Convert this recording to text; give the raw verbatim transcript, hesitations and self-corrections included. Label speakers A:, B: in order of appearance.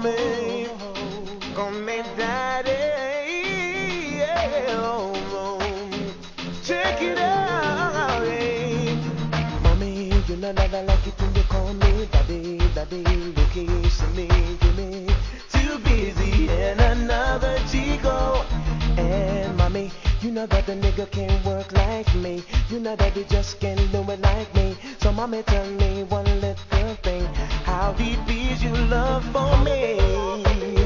A: me, call me daddy. Yeah, oh, oh. Check it out, yeah. Mommy, you know that I like it when you call me daddy, daddy. Location me, give me too busy and another chico. And mommy, you know that the nigga can't work like me. You know that he just can't do it like me. So mommy, tell me one little thing. How deep is your love for me?